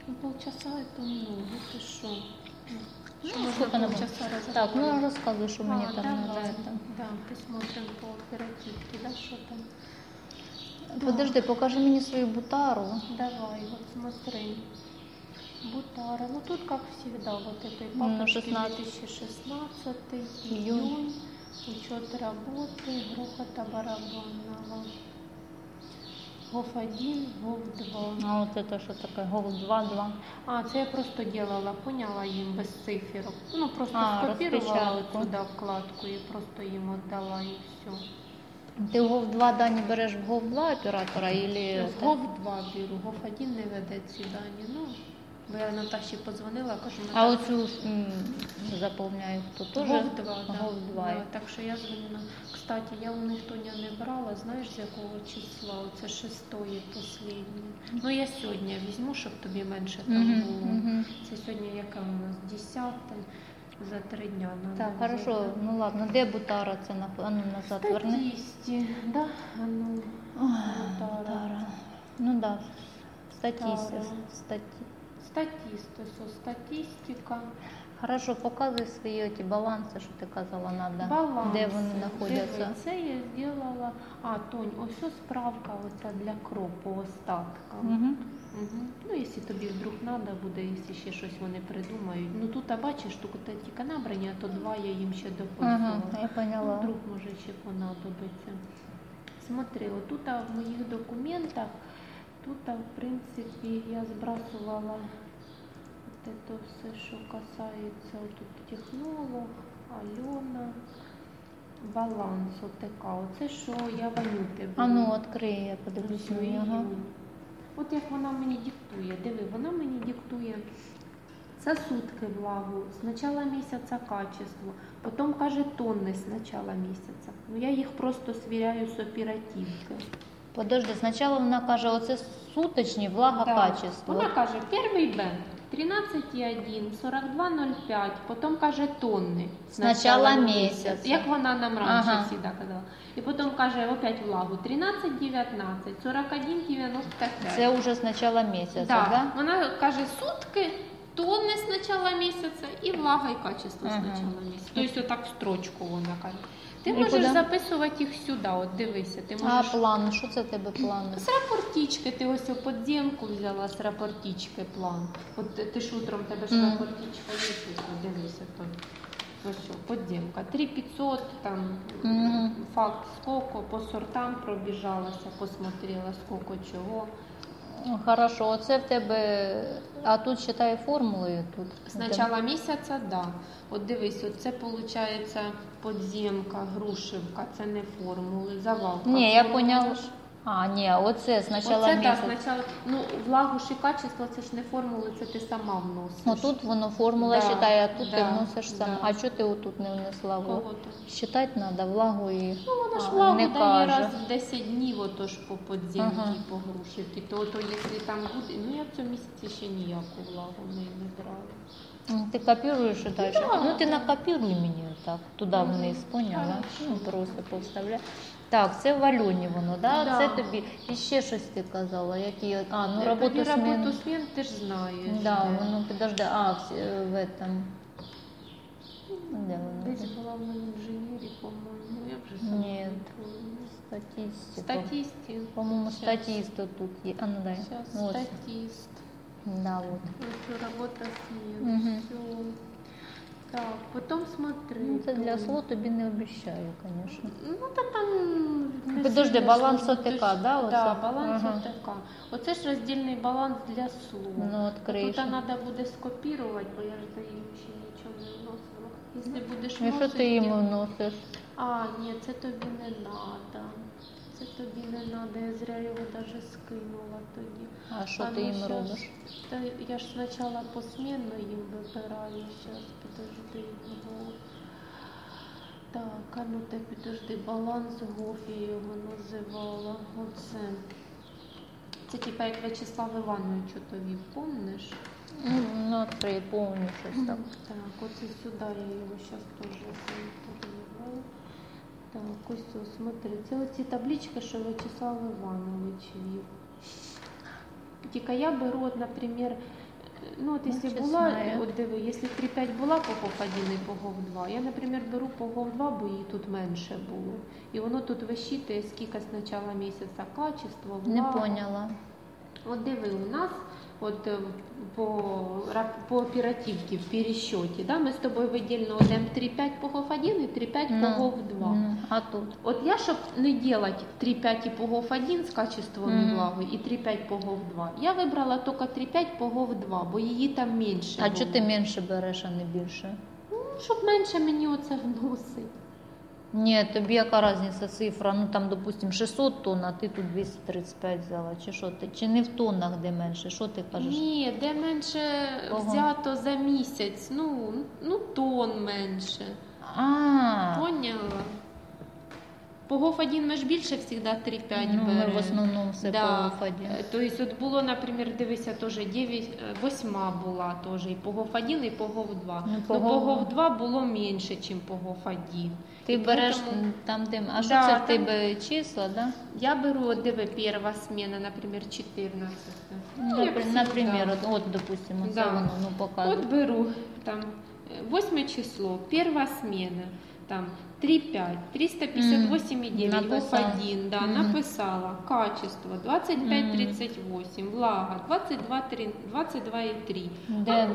Ну, полчаса это много, ты что? Ну, Что можно сколько надо? полчаса Так, ну разговаривать? рассказывай, что мне там надо. давай. Это. Да, посмотрим по оперативке, да, что там. Подожди, покажи мне свою бутару. Давай, вот смотри. Бутара. Ну тут, как всегда, вот этой Ну, папочки 16. 2016, Июнь. июнь, учет работы, грохота барабанного. ГОВ-1, ГОВ-2. А вот это что такое? Гол 2. А, це я просто делала, поняла їм без циферок. Ну, просто розпечатку. скопировала вот сюда вкладку и просто им отдала и все. Ти гол 2 дані береш в гол 2 оператора или... З ГОВ-2 беру, ГОВ-1 не веде ці дані. Ну, бо я Наташі подзвонила, кажу, А Наташа, оцю заповняю, хто теж? ГОВ-2, да. Гол 2. Да, так що я дзвонила. Кстати, я у них Тоня не брала, знаєш, з якого числа? Оце 6-ї останнє. Ну, я сьогодні візьму, щоб тобі менше там було. Це сьогодні яке у нас? 10 за 3 дня. Так, хорошо, ну ладно, де бутара це а ну назад верни. Статисті, да? А ну, Бутара. Ну да, статистика. Статистика. Хорошо, показуй свої ті баланси, що ти казала, надо. Баланси. Де вони знаходяться. Диви, це я зробила. А, Тонь, ось справка оця для кропу остаткам. Угу. Ну, якщо тобі вдруг треба буде, якщо ще щось вони придумають. Ну тут, а бачиш, тут тільки набрані, а то 2 я їм ще дописувала. Я поняла. Ну, вдруг може ще понадобиться. Смотри, отут в моїх документах, тут, в принципі, я збрасувала вот это все, що касається тут технолог, Альона, баланс, отака. Оце, що я Ванюти А ну, відкрий, я подивлюсь на нього. От як вона мені диктує, диви, вона мені диктує за сутки влагу, з начала місяця качество, потім каже тонни з начала місяця. Ну я їх просто свіряю з оперативки. Подожди, спочатку вона каже, оце суточні влага качество. Вона каже, перший бенд 13,1, 42,05, потім каже тонни з начала місяця. Як вона нам раніше завжди казала. І потім каже опять влагу 13,19, 41,95. Це вже з начала місяця, да? Да? Вона каже сутки, тонни з начала місяця і влага і качество з начала місяця. Тобто отак в строчку вона каже. Ти можеш записувати їх сюди, от дивися. Ти можеш... А план, що це тебе план? З рапортички, ти ось подземку взяла, з рапортички план. От ти ж утром, тебе ж рапортичка є, дивися тут. Ось що, подземка. 3500, там, факт сколько, по сортам пробіжалася, посмотрела, сколько чого. Хорошо, оце в тебе, а тут считай формулою тут. З начала місяця, да. От дивись, оце виходить подземка, грушевка, це не формули, завалка. Ні, я поняла. А, ні, оце з начала місяця. Оце, так, ну, влагу ж і качество, це ж не формули, це ти сама вносиш. Ну тут воно формула считає, а тут ти вносиш сама. Да. А чого ти отут не внесла? Кого ти? Считати треба влагу і Ну, вона ж влагу не дає каже. раз в 10 днів, ото ж по подземці, по грушівці. То якщо там буде, ну я в цьому місяці ще ніяку влагу не брала. Ти копіруєш і далі? Да. Ну ти накопіруй мені так, туди вниз, поняла? Ну просто повставляй. Так, це в Альоні воно, да? Да. Це тобі, і ще щось ти казала, які, ну роботу Тобі змін. роботу змін ти ж знаєш. Да, воно, подожди, в этом, де воно? Десь була в моїй інженері, по-моєму, я вже сама Ні, не помню. статистика. Статистик. По-моему, статист тут есть. А ну дай. Сейчас, Вот. статист. Да, вот. Еще работа смен. Все. Так, потом смотри. Ну, це для СЛО тобі не обіцяю, конечно. Ну, та там... Подожди, баланс ОТК, да? Да, оце? баланс ОТК. Оце ж роздільний баланс для СЛО. Ну, відкриєш. Тут треба буде скопірувати, бо я ж за їм ще нічого не вносила. Якщо будеш І що вносити... ти йому вносиш? А, ні, це тобі не треба. Це тобі не треба, я зря його навіть скинула тоді. А що ти їм робиш? Та я ж спочатку посмінно їм вибираю, зараз, підожди його. Так, а ну ти підожди, баланс ГОФ я його називала. Оце. Це типа як В'ячеслав Іванович тобі, помниш? Ну, відкрий, помню щось так. Так, оце сюди я його зараз теж заінтерв'ювала. Так, ось, смотри, це оці таблички, що В'ячеслав Іванович вів. Тільки я беру, от, наприклад, Ну, от якщо чесно, була, я- от диви, якщо 3,5 була по ГОВ-1 і по ГОВ-2, я, наприклад, беру по ГОВ-2, бо її тут менше було. І воно тут висчитує, скільки з початку місяця качество, Не влага. поняла. От диви, у нас от по оперативці, в пересчеті, да, ми з тобою видільно йдемо 3,5 по ГОВ-1 і 3,5 по ГОВ-2. А тут? От я, щоб не робити 3,5 по ГОВ-1 з качеством і влагою і 3,5 по ГОВ-2, я вибрала тільки 3,5 по ГОВ-2, бо її там менше А було. чого ти менше береш, а не більше? Ну, щоб менше мені оце вносить. Ні, тобі яка різниця цифра? Ну там, допустим, 600 тонн, а ти тут 235 взяла. Чи що ти? Чи не в тоннах, де менше? Що ти кажеш? Ні, де менше Ого. взято за місяць, ну тонн менше. А, Поняла? По ГОВ-1 ми ж більше завжди 3,5 ну, ми беремо. в основному все Да. по ГОВ-1. Тобто от було, наприклад, дивися, теж 8 була теж і по ГОВ-1, і по ГОВ-2. Ну, Ну, по по Гов- ГОВ-2 було менше, ніж по ГОВ-1. Ти І береш поэтому там, де... А що Да, це в там- тебе числа, да? Я беру, от диви, перша зміна, наприклад, 14. Ну, як наприклад, всегда. от, допустимо, це Да. воно, ну, показує. От беру, там, 8 число, перша зміна, там, 3,5, 358,9, Написала. ГОВ-1, да, написала, качество, 25,38, влага, 22,3. Де,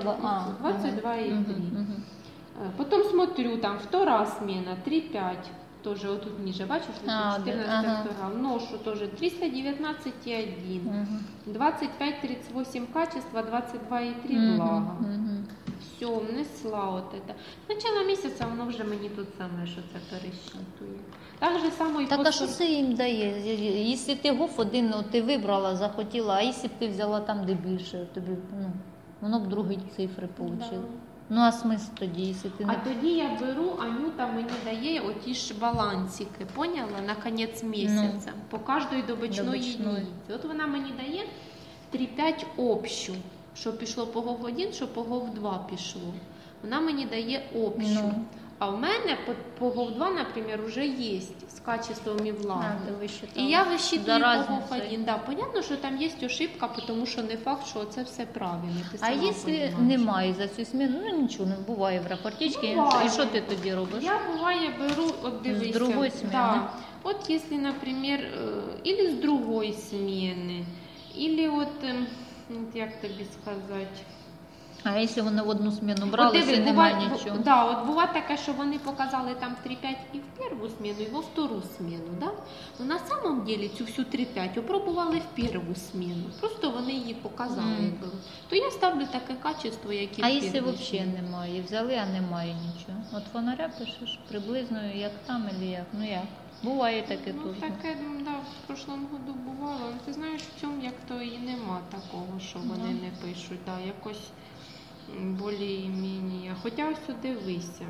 22,3. Потом смотрю, там, вторая смена, 3,5, тоже вот тут ниже, бачишь, А, 14 ага. вторая, вношу тоже 319,1, 25,38 качество, 22,3 влага. Все, внесла от это. Начало місяця воно вже мені тут саме, що це пересчитує. Так же само і Так, по а що це їм дає? Якщо ти ГОВ-1, ну, ти вибрала, захотіла, а якщо б ти взяла там, де більше, тобі, ну, воно б другі цифри получило. Ну, а смисл тоді, якщо ти А не... тоді я беру, Анюта мені дає оті ж балансики, поняла, на кінець місяця, по кожної добичної Добичної. единиці. От вона мені дає 3,5 общу, що пішло по ГОВ-1, що по ГОВ-2 пішло. Вона мені дає общу. Ну. А в мене по ГОВ-2, наприклад, вже є з качеством і влагою. А, ти висчитала. І я висчитую За по разницею. ГОВ-1. Да, понятно, що там є ошибка, тому що не факт, що це все правильно. Ти А сама якщо понімаєш. немає за цю зміну, ну нічого, не буває в рапортичці. Буває. І що ти тоді робиш? Я бывает беру, от дивися, другой смены? Да. Вот если, например, или с другой смены, или вот, як тобі сказати, А якщо вони в одну зміну От брали, диви, це немає буває- нічого. Да, от буває таке, що вони показали там 3,5 і в першу зміну, і во втору зміну. Да? Ну, на самом деле цю всю 3,5 опробували в першу зміну. Просто вони її показали. якби. То я ставлю таке качество, як і А в якщо першу взагалі зміну. немає, взяли, а немає нічого. От фонаря пишеш приблизно як там, або як. Ну як? Буває таке Ну, теж. таке, да, в прошлому году бувало. Але ти знаєш, в цьому як то і нема такого, що вони не пишуть. Да, якось більш-менш. Хоча ось дивися.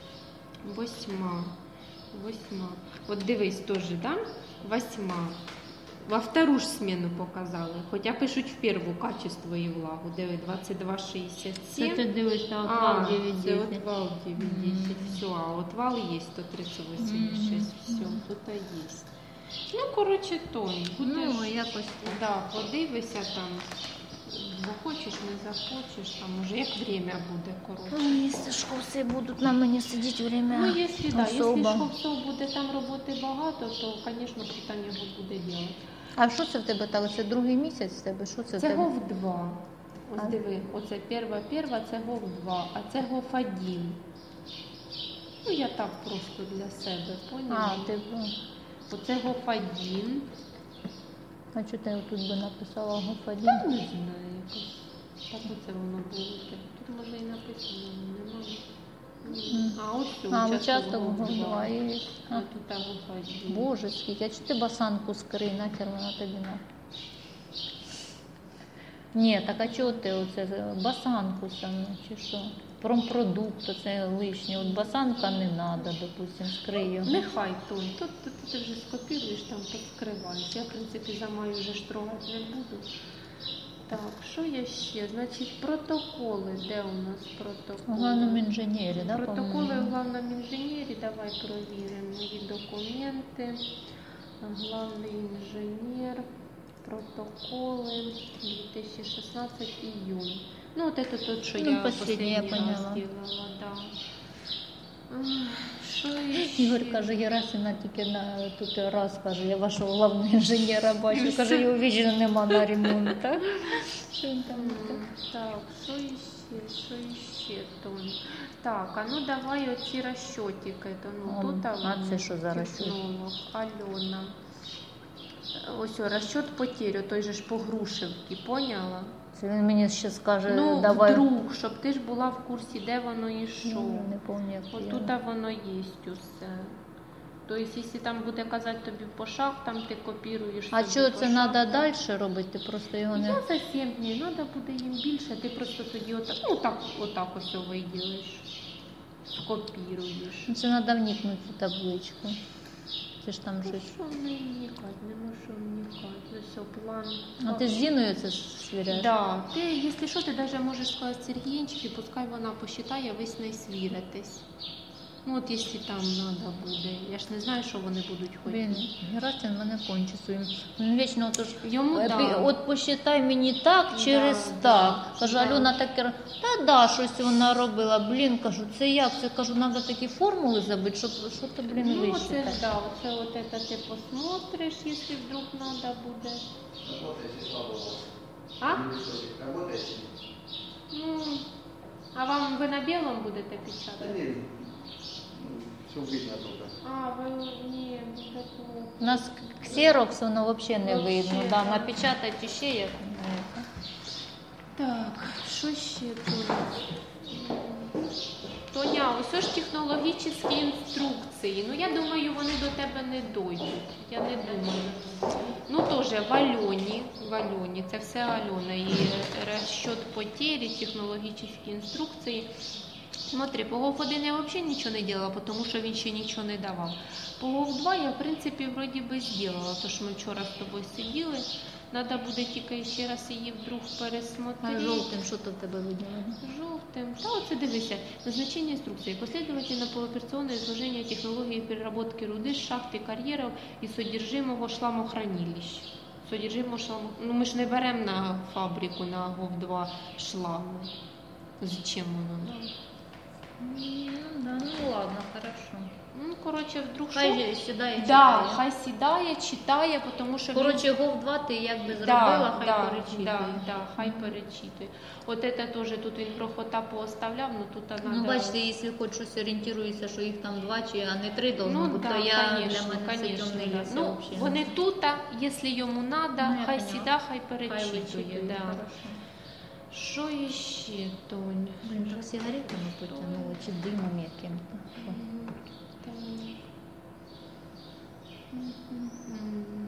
8. От дивись теж, да? 8. Во втору ж зміну показали. Хоча пишуть в першу качество і влагу. Диви, 22,67. Це ти дивишся, от А, вал це 9,10. от вал 9,10. Все, а от вал є 138,6. Все, тут є. Ну, коротше, той. Ну, Будеш, якось. да, подивися там. Захочеш, не захочеш, там уже як время буде, коротше. Ну, якщо шкоси будуть на мені сидіти время Ну, якщо, да, якщо особо. шкофцов буде там роботи багато, то, звісно, питання його буде робити. А що це в тебе так? Це другий місяць в тебе? Що це в Це тебе? ГОВ-2. Ось А? диви, оце перва, це ГОВ-2, а це ГОВ-1. Ну, я так просто для себе, поняла? А, ти... Оце ГОВ-1. А що ти тут би написала Та ГОВ-1? не знаю, якось. Так оце воно було. Тут може і написано, немає. А, ось все, А, участок участок ГОВ-2. ГОВ-2 є. А тут ГОВ-1. Боже, скільки. А чи ти басанку скрий, нахер вона тобі на? Ні, так а чого ти оце басанку саме, чи що? Промпродукт, це лишнє. От басанка не треба, допустим, скрий його. Нехай той. Тут ти вже скопіруєш, там поскриваєш. Я, в принципі, за маю вже штрогати не буду. Так, що є ще? Значить, протоколи. Де у нас В протоколи? главному інженері, да, Протоколи по-моєму? в главному інженері. Давай провіримо. Мої документи. Главний інженер. Протоколи. 2016 июнь. Ну, вот это тот, что Ну, я последний, я последний раз поняла. делала, да. Що ще? Ігор каже, Герасина тільки на тут раз каже, я вашого головного інженера бачу, каже, його вічно нема на ремонт, так? Що він там? Так, що ще, Тонь? Так, а ну давай оці розчотики. То, ну, тут А це що за розчот? технолог, Альона. Ось о, розчот потерь, той же ж по Грушевці, поняла? Це він мені ще скаже, Ну, давай. вдруг, щоб ти ж була в курсі, де воно і що. Ну, не пам'ятаю, як От я. тут воно є усе. Тобто, якщо там буде казати тобі по шахтам, ти копіруєш. А собі що по це треба шахтам. далі робити? Ти просто його не... Я за 7 днів, треба буде їм більше, ти просто тоді отак ось виділиш, скопіруєш. Ну, це треба вникнути в табличку. Це ж там Ну щось. що не вникати, нема що вникати, все, план. А ти з Зіною це свіряєш? Да, ти, якщо що, ти навіть можеш сказати Сергієнчик, і пускай вона посчитає, ви з нею свіритесь. Ну от якщо там треба буде. Я ж не знаю, що вони будуть Блін, хотіти. Герасин мене конче своїм. Він вічно отож, Йому да. от посчитай мені так через Да, так. Кажу, да. Альона таке, та да, щось вона робила. Блін, кажу, це як? Це, кажу, треба такі формули забити, щоб що ти, блін, Ну, оце вищитати. ж, да, оце от это ти посмотриш, якщо вдруг треба буде. Работаете слабо у вас. А? Работаете? Ну, а вам ви на білому будете Да печатати? нет, все видно только. А, ви ні, так от. У нас ксерокс, воно взагалі не Вообще, видно. Да, да. напечатати ще як. Так, що ще тут? Тоня, ось ж технологічні інструкції. Ну, я думаю, вони до тебе не дойдуть. Я не думаю. Ну, теж в Альоні, це все Альона. І розчет потері, технологічні інструкції. Смотри, по ГОВ-1 я взагалі нічого не робила, тому що він ще нічого не давав. По ГОВ-2 я, в принципі, вроді би зробила, тому що ми вчора з тобою сиділи. Треба буде тільки ще раз її вдруг А пересмотрети. жовтим, що то в тебе виділено? Желтым. Да, вот дивися. Назначение инструкции. Последовательно полуоперационное изложение технологии переработки руды с шахты карьеров и содержимого шламохранилищ. Содержимого шламу... Ну, ми ж не беремо на фабрику, на ГОВ-2 шламу. Зачем воно нам? Ну, да, ну ладно, хорошо. Ну, коротше, вдруг що? Хай сідає, Да, читає. хай сідає, читає, тому що він... Коротше, ГОВ-2 ти якби зробила, хай перечитує. Да, хай перечитує. От це теж тут він грохота пооставляв, ну тут вона... Ну, бачите, якщо хоч щось орієнтується, що їх там 2 чи а не 3 должно бути, да, то я конечно, для мене це конечно, темний да. ліс. Ну, вообще. вони тут, якщо йому треба, Ну, я хай поняла. сіда, хай Хай перечитує. вичитує, Да. хорошо. Що іще, Тонь? Блін, так сигаретами потягнуло, чи димом яким-то. Фу. Так. Мгм.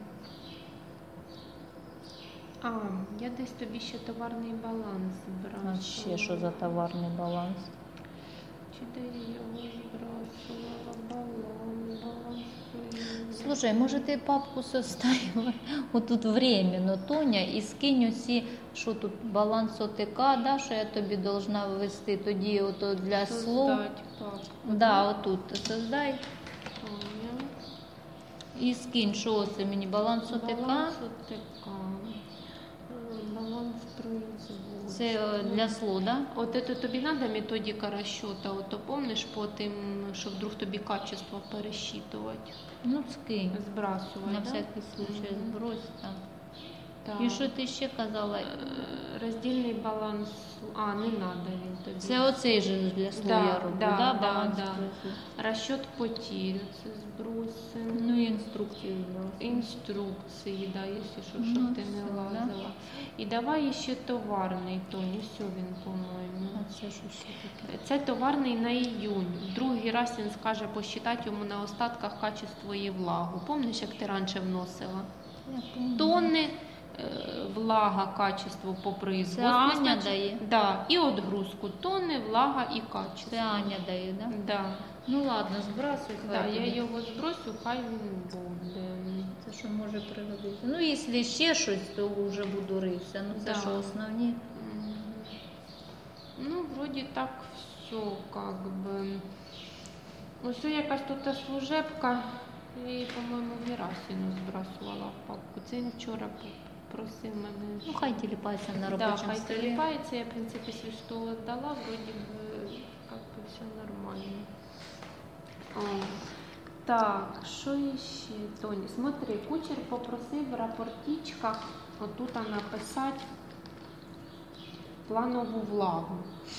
А, я десь тобі ще товарний баланс збрала. А ще що за товарний баланс? Чи де я його збрасувала? Баланс. Слушай, може ти папку составила отут временно, Тоня, і скинь усі, що тут баланс ОТК, да, що я тобі должна ввести, тоді ото для слов. Создать папку. Да, отут ти создай Понял. і скинь, що це мені баланс ОТК. Баланс ОТК. Баланс производства. Це для слов, да? От это тобі треба методика розчета, ото помниш по тим, що вдруг тобі качество пересчитувати, Ну, скинь. збрасувати, На да? всякий случай Мгм. збрось там. Так. І що ти ще казала? Роздільний баланс, а, не треба він тобі. Це оцей же для слов Да, я роблю, да, да, да, баланс да. производства. Розчет потерь, це збросимо. Ну і інструкцію взяла. Інструкції, да, якщо що, Ну, щоб ти все, не да. лазила. І давай ще товарний, Тоні, все він, по-моєму. А це що ще таке? Це товарний на іюнь. В другий раз він скаже посчитати йому на остатках качество і влагу. Помниш, як ти раніше вносила? Я помню. Тонни, влага, качество по производству. Це Аня значить, дає? Да, і отгрузку. Тонни, влага і качество. Це Аня дає, да? Да. Ну ладно, збрасуй. Да, хай я тобі. його збросю, хай він буде. Це що може пригодитися. Ну, якщо ще щось, то вже буду ритися. Ну, це Да. що основні. Мгм. Ну, вроде так все, как бы. Ось якась тут служебка, і, по-моєму, Герасину збрасувала в папку. Це він вчора просив мене. Ну, хай тіліпається на Да, робочому хай столі. телепается, я, в принципе, свисток отдала, вроде бы, как бы все нормально. Так, що ще, Тоні? Смотри, кучер попросив в рапортичках отут написати планову влагу.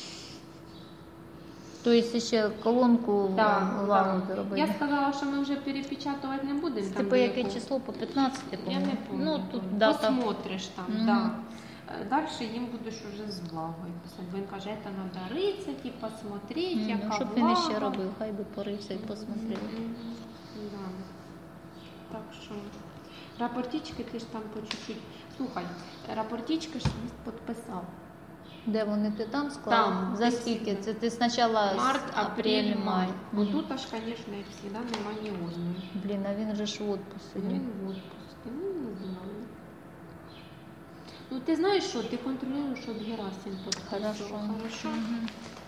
Тобто ще колонку влагу зробити. Я сказала, що ми вже перепечатувати не будемо. Там Типу, яке яку. число? По 15, Я по-моєму? не пам'ятаю. Ну, тут дата. Посмотриш там, Мгм. да. Дальше їм будеш уже з влагою писати. Бо він каже, це треба ритися, типу, смотреть, яка Ну, щоб влага. він іще робив, хай би порився і посмотрел. Да. Так що рапортички ти ж там по чуть-чуть. Слухай, рапортички ж підписав. Де вони ти там склав? Там. За скільки? Це ти спочатку Март, апрель, май. Мгм. Тут аж, звісно, як завжди, нема ні одної. Блін, а він же ж в отпуск Він сидів. в отпуску, ну не знаю. Ну ти знаєш що, ти контролюєш, щоб Герасим підписував. Хорошо? Мгм.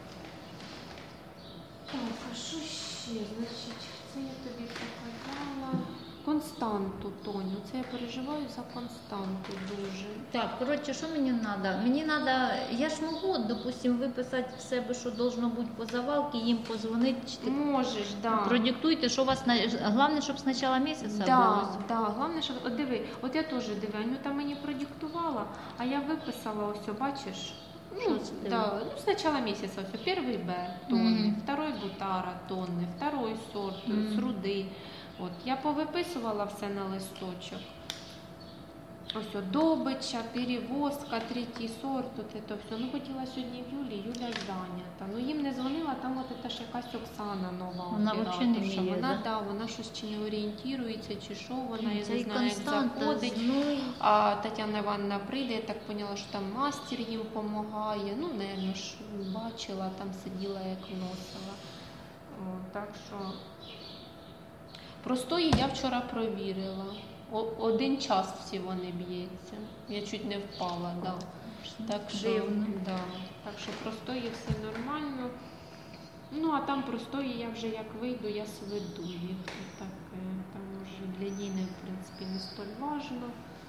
Так, а що ще? Значить, це я тобі показала. Константу, Тоню. Це я переживаю за Константу дуже. Так, коротше, що мені треба? Мені треба, я ж можу, допустим, виписати в себе, що должно бути по завалці, їм позвонити, чи ти Можеш, да. продиктуйте, що у вас, головне, щоб з початку місяця Да, було. да, головне, що от диви, от я теж диви, Анюта мені продиктувала, а я виписала ось, бачиш. Що Ну, це ти? да, ну, с начала месяца все. Первый Б тонны, Мгм. второй Бутара тонни, второй сорт Мгм. з руди. От, я повиписувала все на листочок. Ось, добича, перевозка, третій сорт, от це все. Ну, хотіла сьогодні в Юлі, Юля зайнята. Ну, їм не дзвонила, там от це ж якась Оксана нова. Вона взагалі не операторша. вміє, Вона, да? да, вона щось чи не орієнтується, чи що, вона, я Це не і знаю, як Константа, заходить. ну, А Тетяна Івановна прийде, я так поняла, що там мастер їм допомагає. Ну, не ж бачила, там сиділа, як вносила. О, так що простої я вчора провірила. 1 час всього не б'ється. Я чуть не впала, да. Так що, Дивно. да. Так що простої все нормально. Ну, а там простої я вже як вийду, я сведу їх. Так, там вже для Діни, в принципі, не столь важно.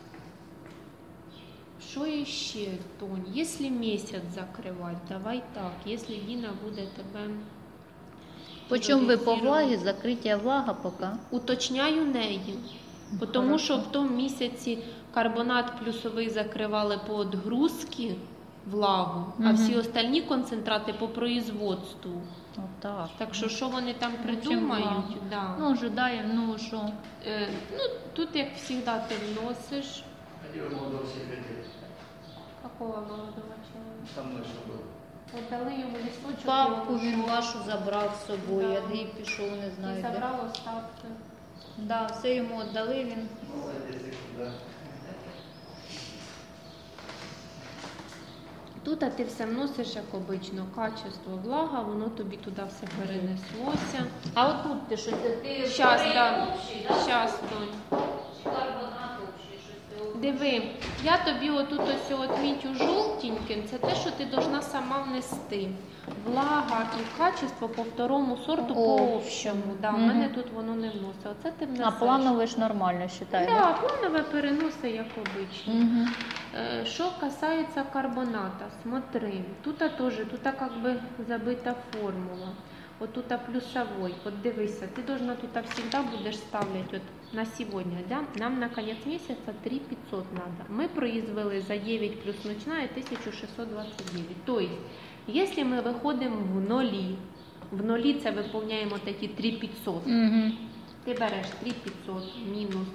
Що ще, Тонь? Якщо місяць закривати, давай так. Якщо Діна буде тебе Почому ви по приоритизувати. влагі, закриття влага поки? Уточняю неї. Тому Хорошо. що в тому місяці карбонат плюсовий закривали по відгрузці влагу, а Мгм. всі остальні концентрати по производству. Отак. Так що вони там чим придумають, влага? да. Ну, ожидаємо, ну що? Ну, тут, як завжди, ти вносиш. Где вы молодого секретаря? Какого молодого чоловіка? Со мной что было? От дали йому листочок. Папку і він ушов. вашу забрав з собою, Да. я і пішов, не І знаю. де. забрав остатки. Да, все йому віддали, він Молодец, да. Тут ти все вносиш, як обично, качество, влага, воно тобі туди все перенеслося. А отут ти що ти Щас, старий да. общий, да? Щас, Донь. Чи карбонат общий, щось ти Диви, я тобі отут ось отмітю жовтеньким, це те, що ти должна сама внести. Влага і качество по второму сорту, по общому. Да, Мгм. У мене тут воно не вносить. Оце ти внесеш. А планове ж нормально вважаю, Да, планове переноси, як обично. Угу. Что касается карбоната, смотри, тут тоже, тут как бы забита формула. Вот тут плюсовой, вот дивися, ты должна тут всегда будешь ставлять вот на сегодня, да? Нам на конец месяца 3500 надо. Мы произвели за 9 плюс ночная 1629. То есть, если мы выходим в нолі це виповняємо вот эти 3500. Угу. Ти береш 3500 мінус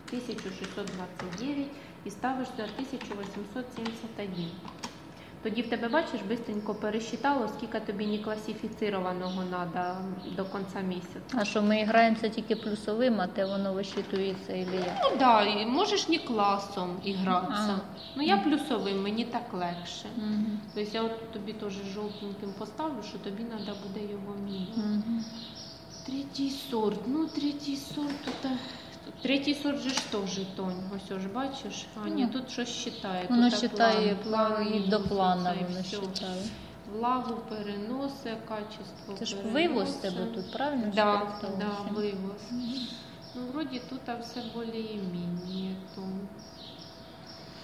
1629 і ставиш за 1871. Тоді в тебе, бачиш, бистренько пересчитало, скільки тобі некласифіцірованого треба до кінця місяця. А що ми граємося тільки плюсовим, а те воно висчитується или як? Ну так, і можеш не класом ігратися. А. Ну я плюсовим, мені так легше. Угу. Тобто я от тобі теж жовтеньким поставлю, що тобі треба буде його мінус. Угу. Третій сорт. Ну, третій сорт тут. Третій сорт же ж теж Тонь. Ось ж бачиш. А ні, Ну, тут щось считає. Воно тут вважає план і до плану мінус, воно оце і все. вважає. Влагу переноси, качество Це ж переноси. вивоз тебе тут, правильно? Да, що я да, сказала? вивоз. Ну, вроді тут все більш-менш.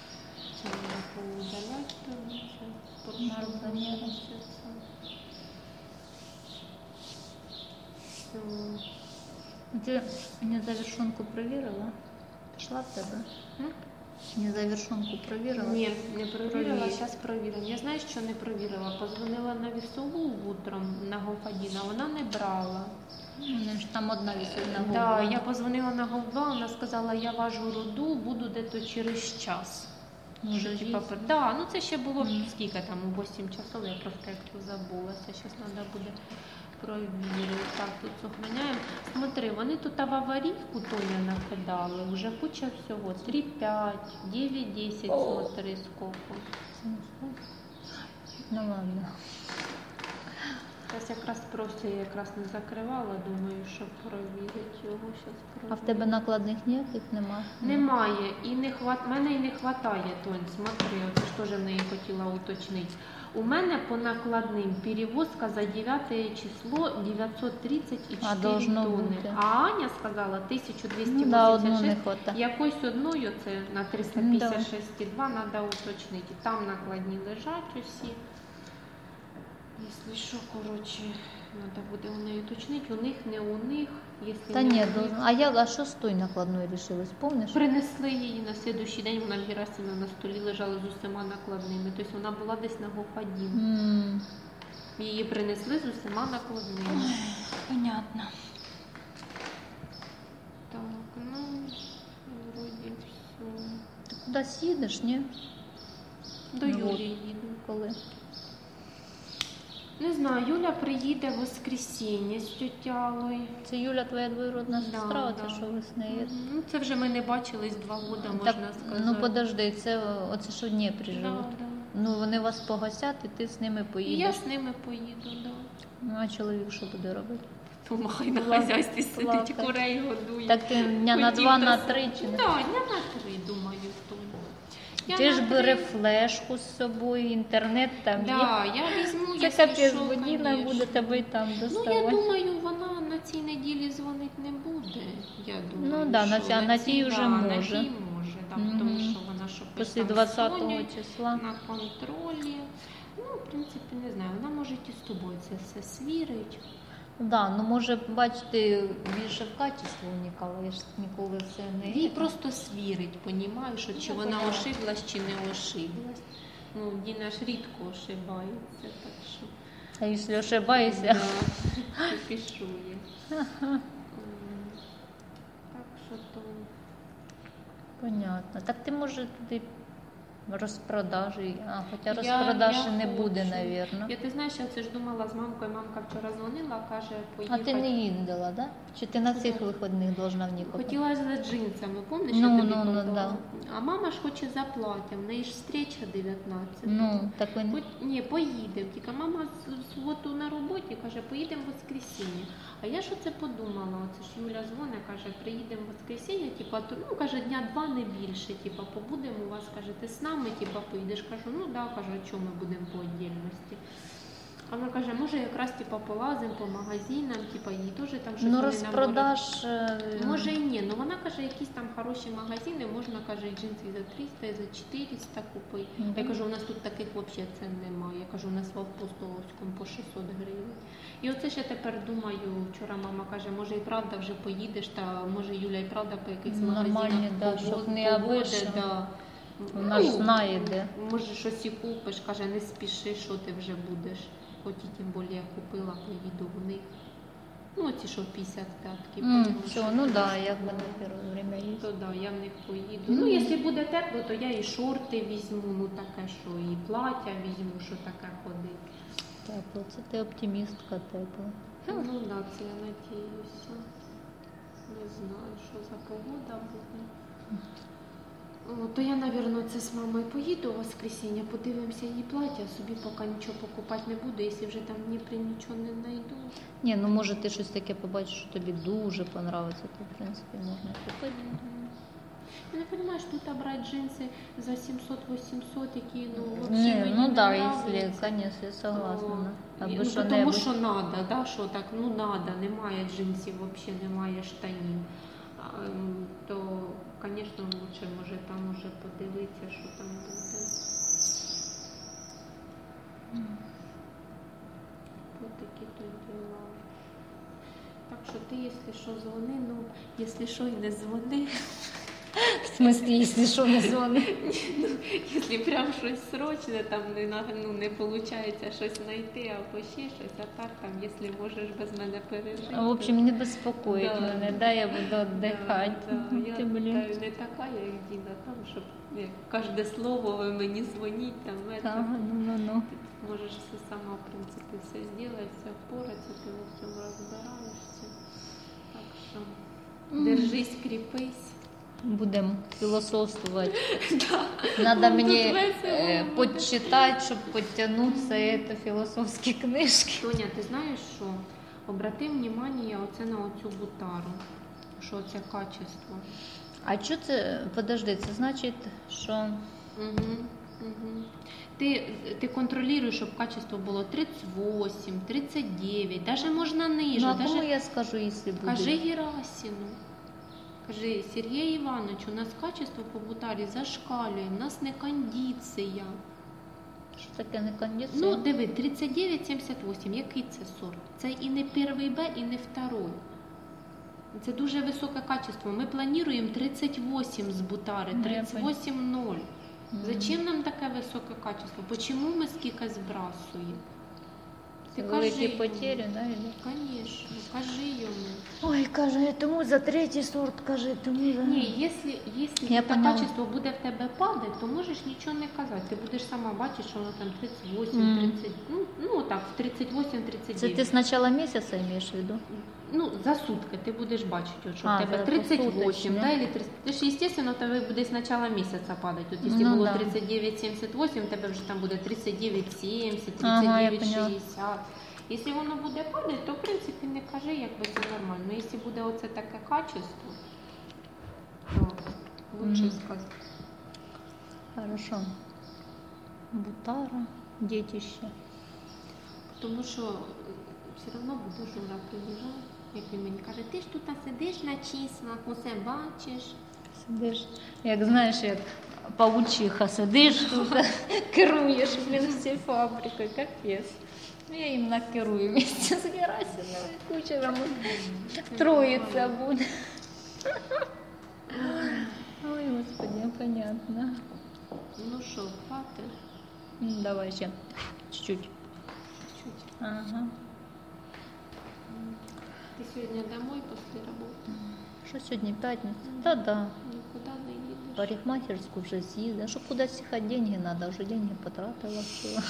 Це треба поудаляти тобі. Це На розмірі. Ти незавершенку перевірила? Пішла в тебе? Незавершенку перевірила? Ні, не перевірила, Провір. зараз перевіримо. Я знаю, що не перевірила. Позвонила на вісову утром на Говфадіна, вона не брала. Ну, ж там одна висить на Да, голову. я позвонила на Говба, вона сказала, я важу роду, буду десь через час. Вже Типа, є. да, ну це ще було скільки там, у 8 часов, я просто як забулася. Зараз треба буде провірити. Так, тут сохраняємо. Смотри, вони тут в аварійку Тоня накидали, вже куча всього. 3,5, 9,10, смотри, скільки. Ну ладно. Зараз якраз просто я якраз не закривала, думаю, щоб провірити його. Щас А в тебе накладних ніяких нема? Немає, і мене і не хватає, Тонь, смотри, оце ж теж в неї хотіла уточнити. У мене по накладним перевозка за 9 число 930,4 А должно тонни. бути. А Аня сказала 1286. Ну, да, одну не хватає. Якось одною, це на 356,2 треба уточнити. Там накладні лежать усі. Якщо що, коротше, треба буде у неї уточнити. У них, не у них. Якщо Та не ні, у них. а що з той накладною рішилась, помниш? Принесли її на слідуючий день, вона в Герасимівна на столі лежала з усіма накладними. Тобто вона була десь на Говфадін. Її принесли з усіма накладними. Понятно. Так, ну, вроді все. Ти кудись їдеш, ні? До Ну, Юлії от. їду. Коли? Не знаю, Юля приїде в воскресіння з тьотялою. Це Юля, твоя двоюродна Да, сестра, да. оце що ви з нею? Ну, це вже ми не бачились 2 роки, Так, можна сказати. ну подожди, це оце що Дніпрі Да, живуть. да. Ну вони вас погасять, і ти з ними І поїдеш. я з ними поїду, да. Ну а чоловік що буде робити? Помахай на Плакать, хазяйстві сидить, плакать. курей годує. Так ти дня на Хотів 2, та на сам. 3 чи не? Так, дня на 3, думаю, Тоня. Я Ти на ж 3. бери флешку з собою, інтернет там є. Да, я візьму, Це якщо капець, що, водіна конечно. буде тебе й там Ну, я доставати. думаю, вона на цій неділі дзвонити не буде. Я думаю, Ну, да, на що цій- а на тій вже да, може. На тій може, да, Мгм. тому що вона що Після там 20 Соню числа. на контролі. Ну, в принципі, не знаю, вона може і з тобою це все свірить. Да, ну може, бачити, більше в качестві унікала, я ж ніколи це не... Їй просто свірить, понімаєш, що чи вона ошиблась, чи не ошиблась. Ну, Діна ж рідко ошибається, так що... А якщо ошибаюся, Да, пішує. Так що то... понятно. Так ти може туди розпродажі, хоча Я розпродажі не хочу. буде, навірно. Я, ти знаєш, я це ж думала з мамкою, мамка вчора дзвонила, каже, А поїхати. ти не їздила, да? Чи ти на цих виходних должна в Нікополь? Хотіла за джинсами, пам'ятаєш, Ну, я тобі ну, казала? да. А мама ж хоче за платтям, в неї ж встреча 19. Ну, так ви не... Ні, поїдемо. Тільки мама в суботу на роботі, каже, поїдемо в воскресіння. А я ж оце подумала, оце ж Юля дзвонить, каже, приїдемо в воскресіння, типа, ну, каже, дня 2 не більше, типа, побудемо у вас, каже, ти з нами, типа, поїдеш. Кажу, ну да, каже, а чому ми будемо по віддільності? А вона каже, може якраз типа полазимо по магазинам, типа їй теж там щось. Ну, вони розпродаж... нам може і ні, ну вона каже, якісь там хороші магазини, можна, каже, і джинси і за 300, і за 400 купити. Мгм. Я кажу, у нас тут таких взагалі цен немає. Я кажу, у нас в Апостоловському по 600 гривень. І оце ж я тепер думаю, вчора мама каже, може і правда вже поїдеш, та може Юля і правда по якихось Нормальні, магазинах да, щоб не обидше. да. Вона ж знає, де. Може щось і купиш, каже, не спіши, що ти вже будеш. Хоч і тим більше я купила, поїду в них. Ну, ці що 55-ки. Все, ну да, як би на перше время є. То да, я в них поїду. Ну, якщо буде тепло, то я і шорти візьму, ну таке, що і плаття візьму, що таке ходить. Тепло, це ти оптимістка тепла. Ну да, це я надіюся. Не знаю, що за погода буде. О, то я, мабуть, це з мамою поїду у воскресіння, подивимося її плаття, собі поки нічого покупати не буду, якщо вже там в Дніпрі нічого не знайду. Ні, ну може ти щось таке побачиш, що тобі дуже подобається, то в принципі можна купити. Ну, не розумієш, тут брати джинси за 700-800, які, ну, взагалі Ні, мені ну не да, нравляться. если, конечно, я согласна. Аби Ну, що тому небудь. що надо, да, що так, ну надо, немає джинсів, взагалі немає штанів. То звісно, лучше, може там уже подивитися, що там буде. Ось такі то діла. Так що ти, якщо що, дзвони, ну, якщо що, і не дзвони. В смислі, якщо що, не дзвони. Ну, якщо прям щось срочне, там не виходить щось знайти або ще щось, а так там, якщо можеш без мене пережити. В общем, не безпокоїть Да. мене, да, я буду віддихати. Я Ти, блін. не така, як Діна, там, щоб кожне слово ви мені дзвоніть, там, Ага, ну. ти можеш все сама, в принципі, все зробити, все впоратися, ти во всьому розбираєшся. Так що держись, кріпись. Будемо філософствувати. Да. Надо мені Тут весело буде. почитати, щоб підтягнутися це філософські книжки. Тоня, ти знаєш що? Обрати внимание оце на оцю бутару, що це качество. А що це, подожди, це значить, що... Угу. Ти контролюєш, щоб качество було 38, 39, навіть можна ниже. Ну, а кому даже... я скажу, якщо буде? Кажи Герасину. Кажи, Сергій Іванович, у нас качество по бутарі зашкалює, у нас не кондиція. Що таке не кондиція? Ну, диви, 39,78, який це сорт? Це і не перший Б, і не второй. Це дуже високе качество. Ми плануємо 38 з бутари, Ну, я 38,0. Зачем нам таке високе качество? Почему ми скільки збрасуємо? Ти Великі йому. потері, да? Или? Конечно, кажи йому. Ой, каже, тому за третій сорт, каже, тому за... Ні, якщо Я це поняла. качество буде в тебе падати, то можеш нічого не казати. Ти будеш сама бачити, що воно там 38, Мгм. 30, ну так, в 38, 39. Це ти з початку місяця маєш в виду? Ну, за сутки ти будеш бачити, от, що А, в тебе це 38, посуточно. да, или 30. Ти ж, естественно, в тебе буде з початку місяця падати. От, якщо Ну, було да. 39,78, в тебе вже там буде 39,70, Ага, я 39,60. Якщо воно буде падати, то, в принципі, не кажи, якби це нормально. Ну, якщо буде оце таке качество, то лучше Мгм. сказати. Хорошо. Бутара, дітище. Тому що все одно буде Жура приїжджати, як він мені каже, ти ж тут сидиш на числах, усе бачиш. Сидиш, як знаєш, як паучиха, сидиш тут, керуєш, блін, всією фабрикою, капець. Ну, я їм накерую вместе з Герасимовим кучером. Троїця буде. Ой, Господи, понятно. Ну що, хватить? Давай ще чуть-чуть. Чуть. Ага. Ти сьогодні домой після роботи? Що сьогодні, п'ятниця? Та-да. Нікуди не їдеш? Парикмахерську вже з'їздила. Щоб кудись їхати, деньги треба, вже деньги потратила. Все.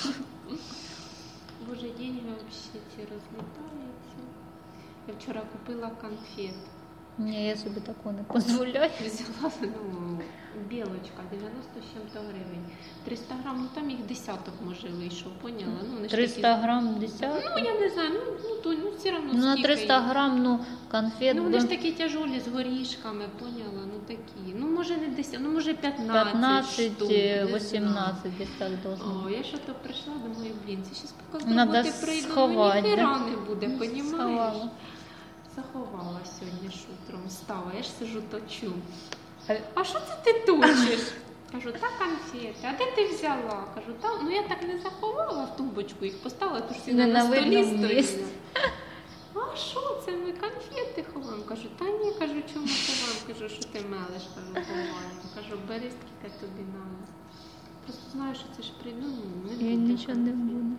Боже, деньги взагалі ці розлітаються. Я вчора купила конфет. Ні, я собі такого не дозволяю. Взяла, білочка, 90 з чим-то гривень. 300 грам, ну там їх десяток, може, вийшов, поняла? Ну, вони ж 300 такі- грам десяток? Ну, я не знаю, ну все одно Ну, на скільки 300 їх. грам, ну, конфет Ну, вони би ж такі тяжолі, з горішками, поняла? Ну, такі. Ну, може, не 10, ну, може, 15 15, штук, не 18 десь так должно. О, я що-то прийшла, думаю, блін, це щас поки з Надо роботи прийду, ну сховати, ніхера не буде, понімаєш? Сховала. Заховала сьогодні ж утром, встала, я ж сижу точу. А- А що це ти точиш? Кажу, та конфети, а де ти взяла? Кажу, та, ну я так не заховала в тумбочку, їх поставила, тому що Не на на столі видному стоїть. місці. А що це, ми конфети ховаємо? Кажу, та ні, кажу, чому ховаємо? Кажу, що ти мелиш, кажу, ховаємо. Кажу, бери скільки тобі надо. Просто знаю, що це ж прийду, не буде Я нічого не конфет. буду.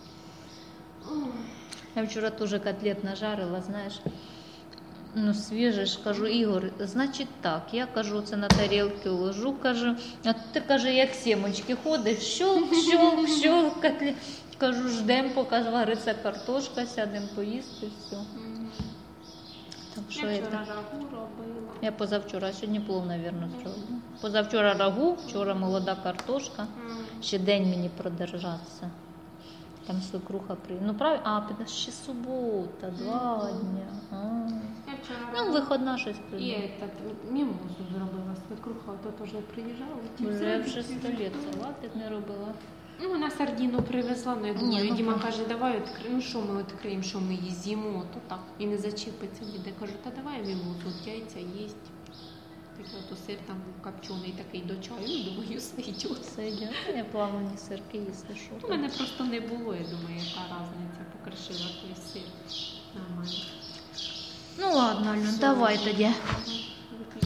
Ой. Я вчора теж котлет нажарила, знаєш. Ну, свіже ж, кажу, Ігор, значить так, я кажу, це на тарілки ложу, кажу, а ти, каже, як сімочки ходиш, щолк, щолк, щолк, котлет. Кажу, ждемо, поки звариться картошка, сядемо поїсти, все. Мгм. Так Я що вчора це? рагу робила. Я позавчора, сьогодні плов, мабуть, зроблю. Позавчора рагу, вчора молода картошка, ще день мені продержатися. Там свекруха приїде. Ну, правильно, ще субота, 2 дня. Я вчора Ну, виходна щось і прийде. этот, мімозу зробила свекруха, то теж приїжджала. ті Вже взяли, вже ті 100 літ взяли. салатик не робила. Ну, вона сардіну привезла, ну я думаю, Ні, ну, Діма так. каже, давай відкриємо, ну що ми відкриємо, що ми її з'їмо, то так, і не зачепиться ніде. Кажу, та давай мімозу, от яйця їсть. Наприклад, то сир там копчений такий до чаю, ну, думаю, сойдет. Все йде. Я плавлені сирки, якщо що. У мене просто не було, я думаю, яка різниця, покришила той сир. Нормально. Ну ладно, Алюн, давай тоді.